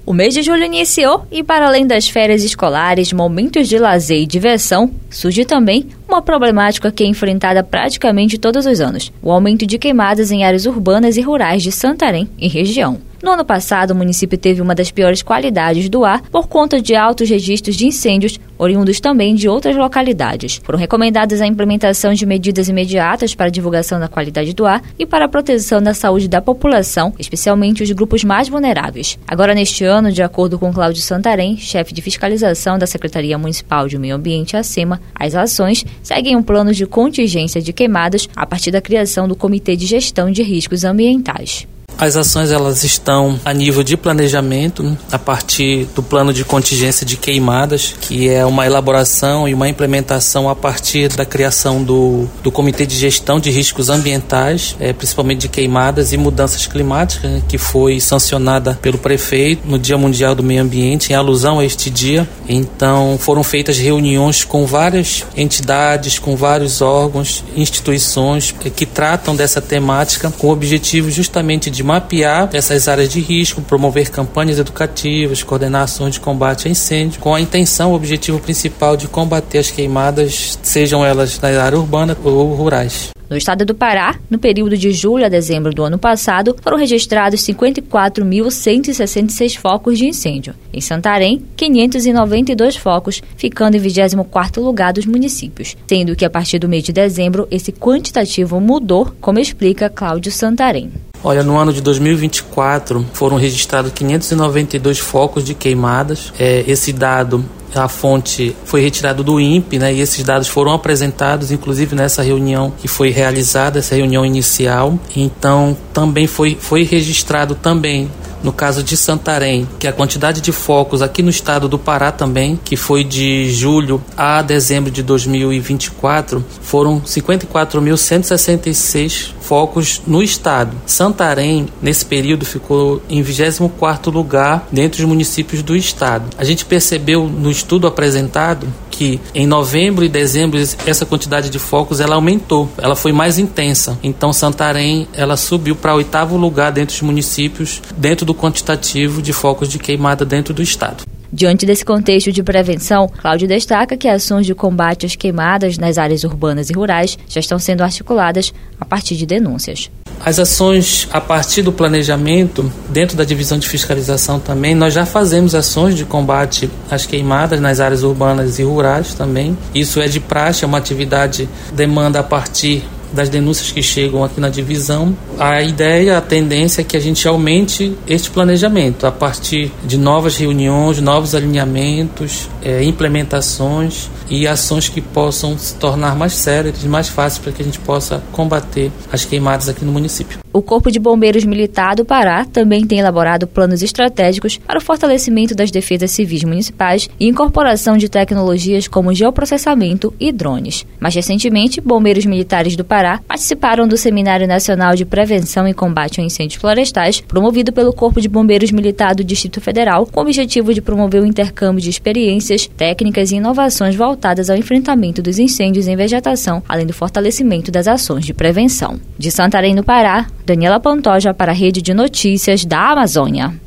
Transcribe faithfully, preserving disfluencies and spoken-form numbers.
O mês de julho iniciou e, para além das férias escolares, momentos de lazer e diversão, surge também uma problemática que é enfrentada praticamente todos os anos: o aumento de queimadas em áreas urbanas e rurais de Santarém e região. No ano passado, o município teve uma das piores qualidades do ar por conta de altos registros de incêndios, oriundos também de outras localidades. Foram recomendadas a implementação de medidas imediatas para a divulgação da qualidade do ar e para a proteção da saúde da população, especialmente os grupos mais vulneráveis. Agora, neste ano, de acordo com Cláudio Santarém, chefe de fiscalização da Secretaria Municipal de Meio Ambiente, a SEMA, as ações seguem um plano de contingência de queimadas a partir da criação do Comitê de Gestão de Riscos Ambientais. As ações elas estão a nível de planejamento, né, a partir do plano de contingência de queimadas, que é uma elaboração e uma implementação a partir da criação do, do Comitê de Gestão de Riscos Ambientais, é, principalmente de queimadas e mudanças climáticas, né, que foi sancionada pelo prefeito no Dia Mundial do Meio Ambiente, em alusão a este dia. Então foram feitas reuniões com várias entidades, com vários órgãos, instituições é, que tratam dessa temática com o objetivo justamente de mapear essas áreas de risco, promover campanhas educativas, coordenar ações de combate a incêndio, com a intenção, o objetivo principal de combater as queimadas, sejam elas na área urbana ou rurais. No estado do Pará, no período de julho a dezembro do ano passado, foram registrados cinquenta e quatro mil cento e sessenta e seis focos de incêndio. Em Santarém, quinhentos e noventa e dois focos, ficando em vigésimo quarto lugar dos municípios, sendo que a partir do mês de dezembro esse quantitativo mudou, como explica Cláudio Santarém. Olha, no ano de dois mil e vinte e quatro foram registrados quinhentos e noventa e dois focos de queimadas. É, esse dado, a fonte foi retirado do I N P E, né, e esses dados foram apresentados, inclusive nessa reunião que foi realizada, essa reunião inicial. Então, também foi, foi registrado também, no caso de Santarém, que a quantidade de focos aqui no estado do Pará também, que foi de julho a dezembro de dois mil e vinte e quatro, foram cinquenta e quatro mil cento e sessenta e seis focos no estado. Santarém, nesse período, ficou em vigésimo quarto lugar dentre os municípios do estado. A gente percebeu no estudo apresentado que em novembro e dezembro essa quantidade de focos ela aumentou, ela foi mais intensa. Então Santarém ela subiu para o oitavo lugar dentre os municípios, dentro do quantitativo de focos de queimada dentro do estado. Diante desse contexto de prevenção, Cláudio destaca que ações de combate às queimadas nas áreas urbanas e rurais já estão sendo articuladas a partir de denúncias. As ações a partir do planejamento, dentro da divisão de fiscalização também, nós já fazemos ações de combate às queimadas nas áreas urbanas e rurais também. Isso é de praxe, é uma atividade que demanda a partir das denúncias que chegam aqui na divisão. A ideia, a tendência é que a gente aumente este planejamento a partir de novas reuniões, novos alinhamentos, é, implementações e ações que possam se tornar mais céleres, mais fáceis para que a gente possa combater as queimadas aqui no município. O Corpo de Bombeiros Militar do Pará também tem elaborado planos estratégicos para o fortalecimento das defesas civis municipais e incorporação de tecnologias como geoprocessamento e drones. Mais recentemente, bombeiros militares do Pará participaram do Seminário Nacional de Prevenção e Combate a Incêndios Florestais, promovido pelo Corpo de Bombeiros Militar do Distrito Federal, com o objetivo de promover o intercâmbio de experiências, técnicas e inovações voltadas ao enfrentamento dos incêndios em vegetação, além do fortalecimento das ações de prevenção. De Santarém, no Pará, Daniela Pantoja para a Rede de Notícias da Amazônia.